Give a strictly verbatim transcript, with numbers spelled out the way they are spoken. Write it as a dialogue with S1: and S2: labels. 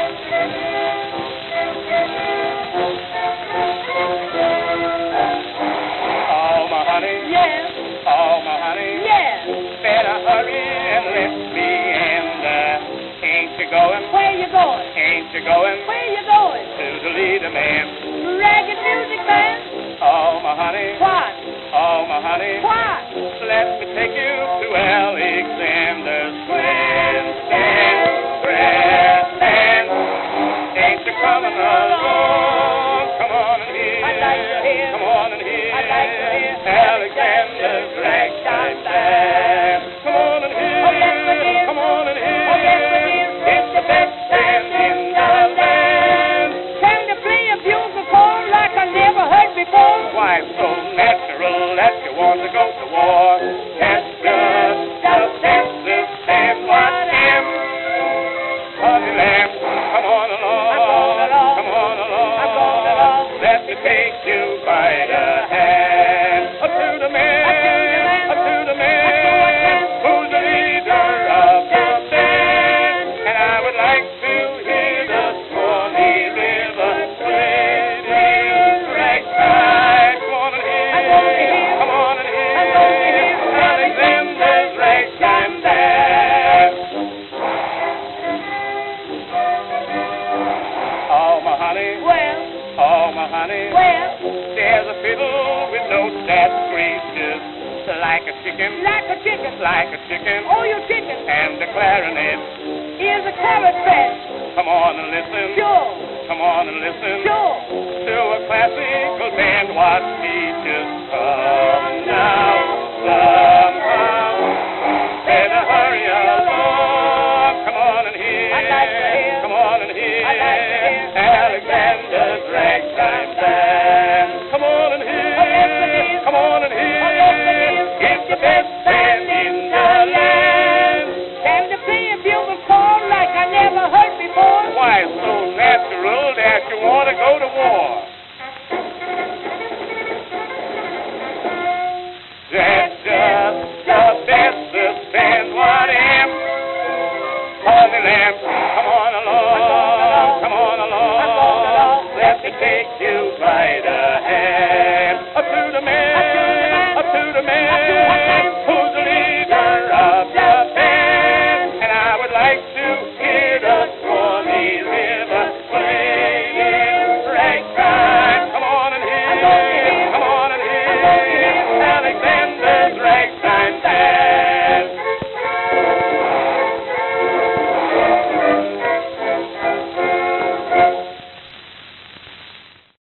S1: Oh, my honey.
S2: Yes.
S1: Oh, my honey.
S2: Yes.
S1: Better hurry and let me in. Uh, ain't you going?
S2: Where you going?
S1: Ain't you going?
S2: Where you going?
S1: To the leader man.
S2: Ragged music man?
S1: Oh, my honey.
S2: What?
S1: Oh, my honey.
S2: What?
S1: Let me take you to Alexander's grandstand. Grandstand. Ain't you coming along? Come on and hear.
S2: I'd like to hear.
S1: Come on and hear.
S2: I'd like to hear.
S1: Alexander's ragtime band. Come on and hear.
S2: Oh, yes, I hear.
S1: Come on and hear.
S2: Oh, yes, I hear.
S1: It's the best band in the land.
S2: Can they play a bugle call like I never heard before?
S1: Why, it's so natural that you want to go to war. That's just the Texas band. What am? Honey lamb, come on along.
S2: I'm going along.
S1: Come on along.
S2: I'm going along.
S1: Let me take you by the hand. Up to the man.
S2: Up to the man.
S1: Up to the man.
S2: Up to what man?
S1: Who's the leader of the band? And I would like to hear the Swanee River trading ragtime. Come on and hear.
S2: I'm going to hear.
S1: Come on and hear.
S2: I'm going to hear.
S1: Alexander's ragtime band. Oh, my honey.
S2: Well,
S1: Oh, my honey.
S2: well,
S1: There's a fiddle with notes that screeches like a chicken,
S2: like a chicken.
S1: like a chicken,
S2: Oh, you chicken.
S1: and the clarinet.
S2: Here's a carrot patch.
S1: Come on and listen,
S2: Sure,
S1: come on and listen
S2: sure.
S1: to a classical band. What teaches come now, somehow. Better hurry along. Come on and hear.
S2: I'd like to hear.
S1: Come on and hear.
S2: I'd like to hear.
S1: Alexander's ragtime band. Come on and hear.
S2: Oh, yes, it is.
S1: Come on and hear.
S2: Oh, yes, it is.
S1: It's the best band in the land.
S2: Can they play a bugle call like I never heard before?
S1: Why, it's so natural that you want to go to war. That's just the best band. What am? Honey lamb, come on along. Come on along. Let me take you by the hand.